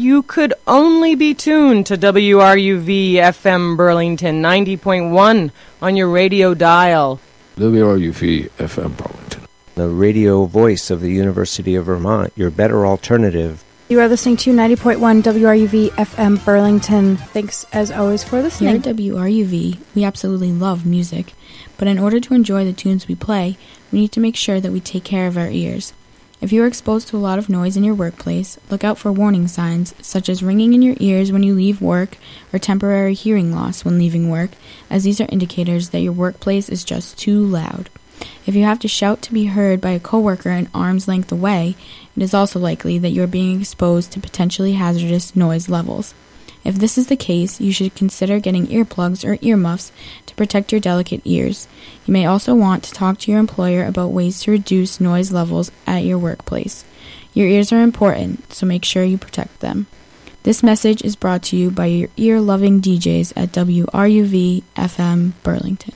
You could only be tuned to WRUV FM Burlington 90.1 on your radio dial. WRUV FM Burlington, the radio voice of the University of Vermont, your better alternative. You are listening to 90.1 WRUV FM Burlington. Thanks, as always, for listening. Here at WRUV, we absolutely love music, but in order to enjoy the tunes we play, we need to make sure that we take care of our ears. If you are exposed to a lot of noise in your workplace, look out for warning signs, such as ringing in your ears when you leave work or temporary hearing loss when leaving work, as these are indicators that your workplace is just too loud. If you have to shout to be heard by a coworker an arm's length away, it is also likely that you are being exposed to potentially hazardous noise levels. If this is the case, you should consider getting earplugs or earmuffs to protect your delicate ears. You may also want to talk to your employer about ways to reduce noise levels at your workplace. Your ears are important, so make sure you protect them. This message is brought to you by your ear-loving DJs at WRUV FM Burlington.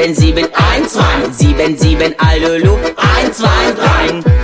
7, 7, 1, 2, 7, 7, Alulu, 1, 2, 3.